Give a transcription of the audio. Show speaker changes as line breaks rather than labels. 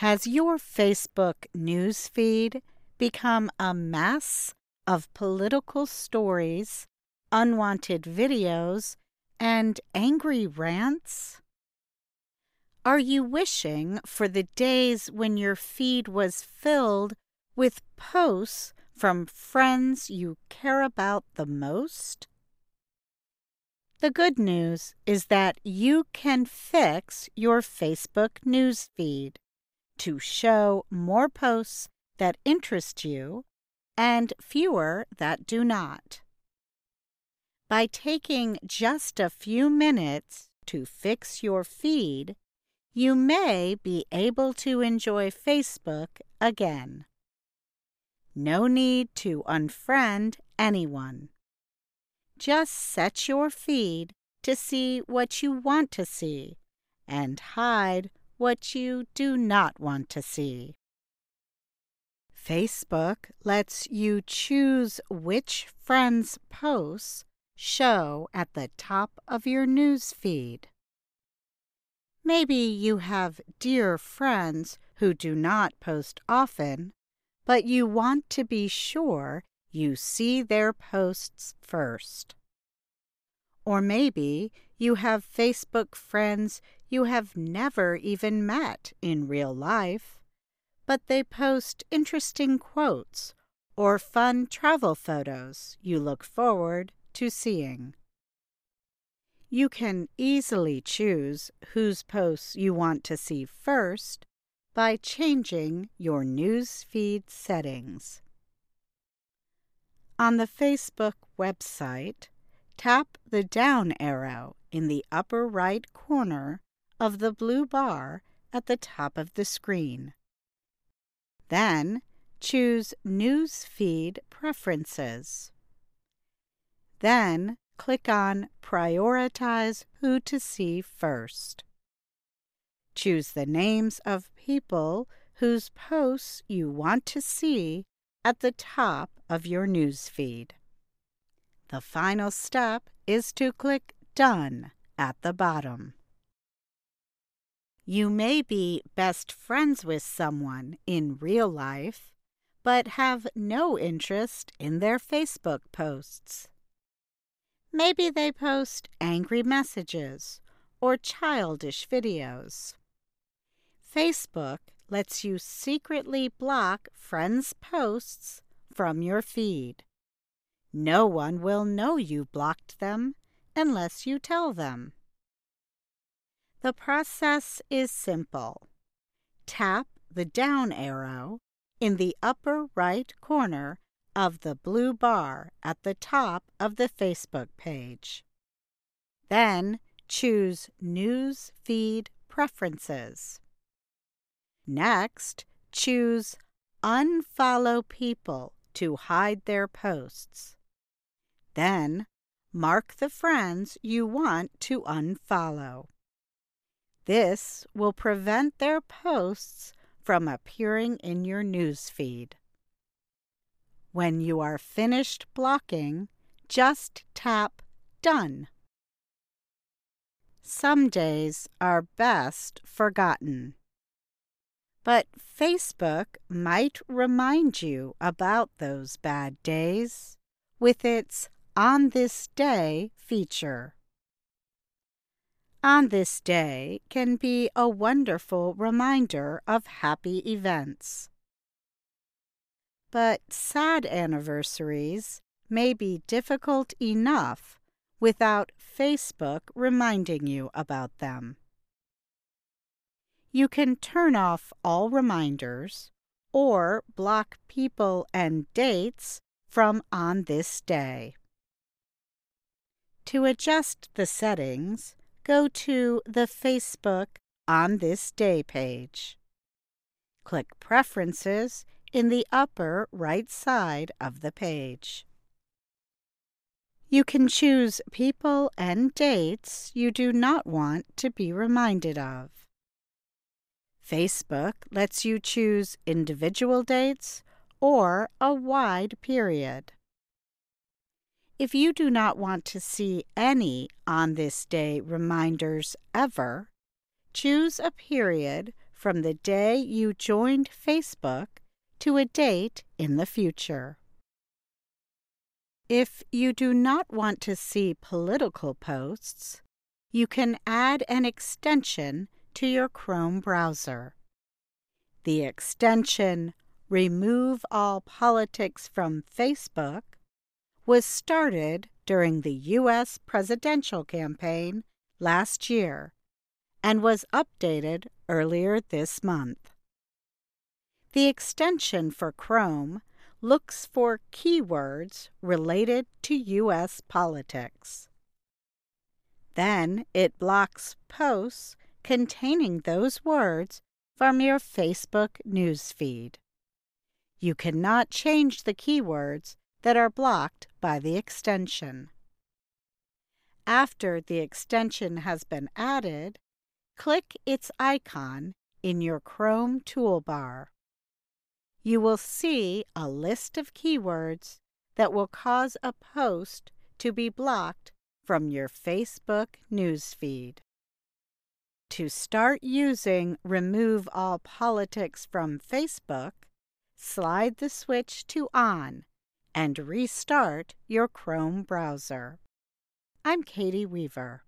Has your Facebook news feed become a mess of political stories, unwanted videos, and angry rants? Are you wishing for the days when your feed was filled with posts from friends you care about the most? The good news is that you can fix your Facebook news feed to show more posts that interest you and fewer that do not. By taking just a few minutes to fix your feed, you may be able to enjoy Facebook again. No need to unfriend anyone. Just set your feed to see what you want to see and hide what you do not want to see. Facebook lets you choose which friends' posts show at the top of your news feed. Maybe you have dear friends who do not post often, but you want to be sure you see their posts first. Or maybe you have Facebook friends you have never even met in real life, but they post interesting quotes or fun travel photos you look forward to seeing. You can easily choose whose posts you want to see first by changing your news feed settings. On the Facebook website, tap the down arrow in the upper right corner of the blue bar at the top of the screen. Then choose News Feed Preferences. Then click on Prioritize Who to See First. Choose the names of people whose posts you want to see at the top of your news feed. The final step is to click Done at the bottom. You may be best friends with someone in real life, but have no interest in their Facebook posts. Maybe they post angry messages or childish videos. Facebook lets you secretly block friends' posts from your feed. No one will know you blocked them unless you tell them. The process is simple. Tap the down arrow in the upper right corner of the blue bar at the top of the Facebook page. Then choose News Feed Preferences. Next, choose Unfollow People to hide their posts. Then, mark the friends you want to unfollow. This will prevent their posts from appearing in your news feed. When you are finished blocking, just tap Done. Some days are best forgotten. But Facebook might remind you about those bad days with its On This Day feature. On This Day can be a wonderful reminder of happy events. But sad anniversaries may be difficult enough without Facebook reminding you about them. You can turn off all reminders or block people and dates from On This Day. To adjust the settings, go to the Facebook On This Day page. Click Preferences in the upper right side of the page. You can choose people and dates you do not want to be reminded of. Facebook lets you choose individual dates or a wide period. If you do not want to see any On This Day reminders ever, choose a period from the day you joined Facebook to a date in the future. If you do not want to see political posts, you can add an extension to your Chrome browser. The extension Remove All Politics from Facebook was started during the U.S. presidential campaign last year and was updated earlier this month. The extension for Chrome looks for keywords related to U.S. politics. Then it blocks posts containing those words from your Facebook newsfeed. You cannot change the keywords that are blocked by the extension. After the extension has been added, click its icon in your Chrome toolbar. You will see a list of keywords that will cause a post to be blocked from your Facebook newsfeed. To start using Remove All Politics from Facebook, slide the switch to On and restart your Chrome browser. I'm Katie Weaver.